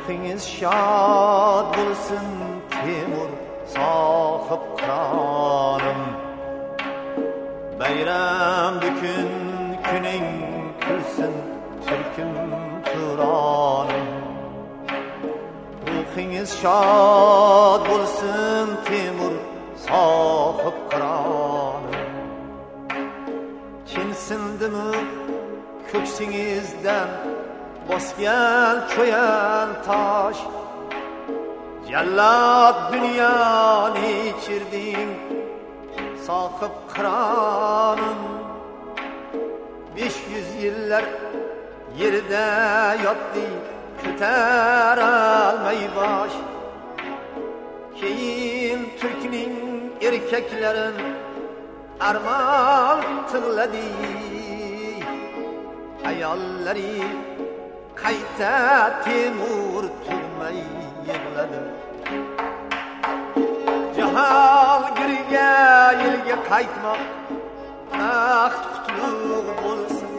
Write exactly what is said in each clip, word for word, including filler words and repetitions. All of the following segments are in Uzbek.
ruhingiz shod bo'lsin Temur sohib qironim. Bayram kun kuning kulsin Türküm Turanım. Ruhingiz shod bo'lsin Temur sohib qironim. Kinsindimi ko'ksingizdan bosgan cho'yan tosh, jallod dunyoni ichirding sohib qironim. Besh yuz yillar yerda yotding ko'tarolmay bosh, keyin Türkning erkaklarin armon tig'ladi. Ayollari qayta Temur tug'may yig'ladi. Jahongirga yilga qaytmoq baxt qutlug' bo'lsin.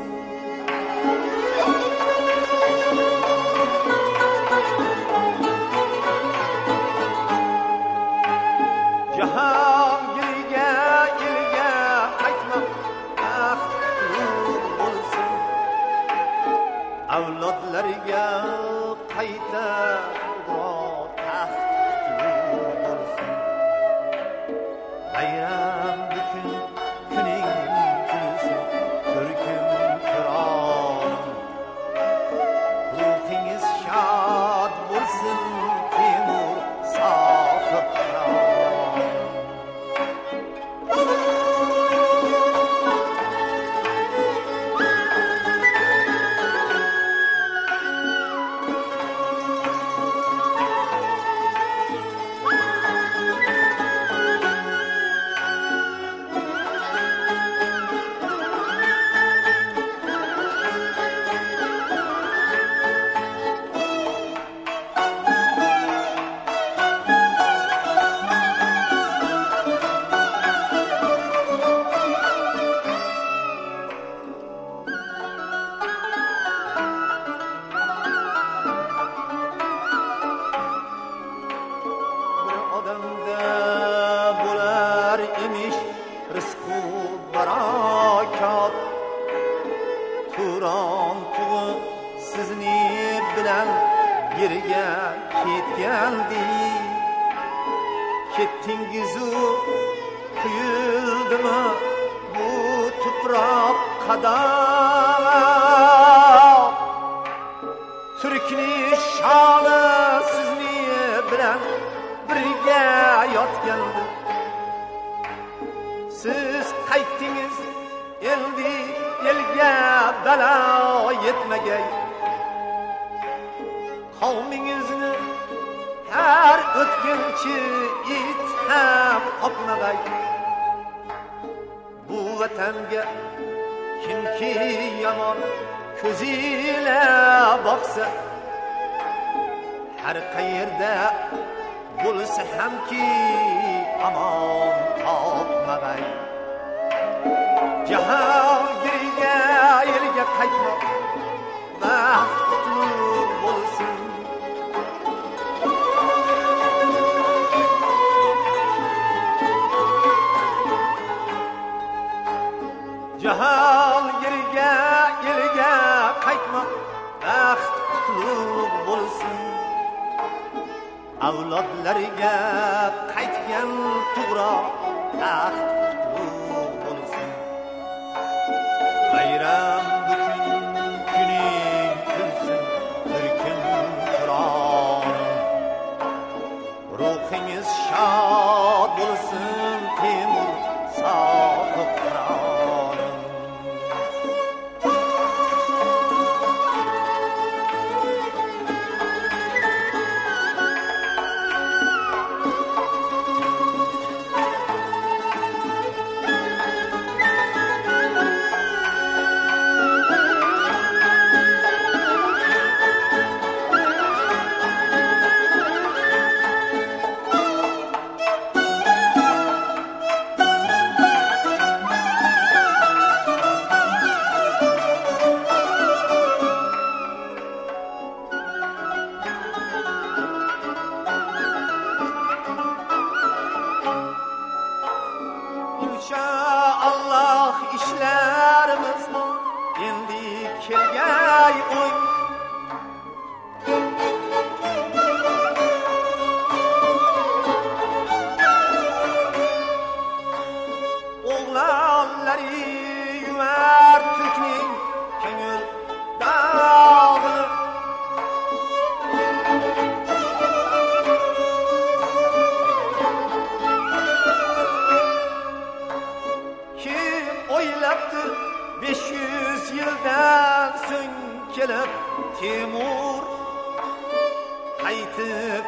Jahongirga yilga qaytmoq baxt qutlug' bo'lsin. Avlodlariga qayta taxt qutlug' bo'lsin. Bayram kun kuning kulsin Türküm Turanım. Ruhingiz shod bo'lsin Temur sohib qironim. Turan tuğu sizni bilan yerga ketgandi. Ketdingizu quyildimi bu tuproq qadam. Türkni shoni sizni bilan birga yotgandi. Siz qaytdingiz endi elga balo yetmagay. Qavmingizni har o'tkinchi it ham qopmagay. Bu vatanga kimki yomon ko'zila boqsa, har qayerda bo'lsa hamki amon topmagay. Jahongirga yilga qaytmoq baxt qutlug' bo'lsin. Jahongirga yilga qaytmoq baxt qutlug' bo'lsin. Avlodlariga qaytgan tuproq baxt qutlug' bo'lsin. Bayram kun kuning kulsin Türküm Turanım. Ruhingiz shod bo'lsin Temur sohib qironim.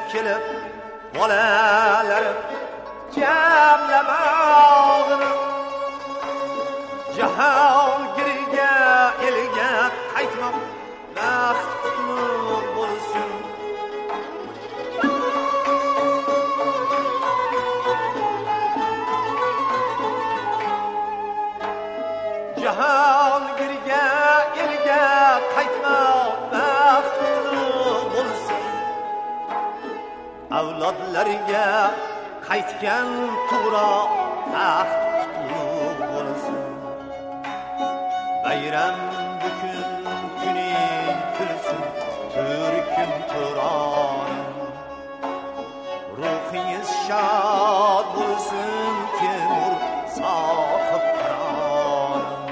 kelib bolalarim jamlamog'ini Jahongirga elga qaytmoq baxt qutlug' bo'lsin. Jahongirga elga qaytmoq baxt qutlug' bo'lsin. Avlodlariga qaytgan turoq taxt qutlug' bo'lsin. Bayram bukun kuning kulsin, Turkim Turonim. Ruhingiz shod bo'lsin, Temur sohib qironim.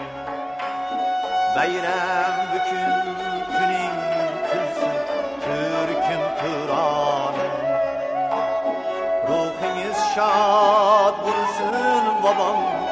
Bayram bukun kuning kulsin, Turkim Turonim. Ruhingiz shod bo'lsin, bobom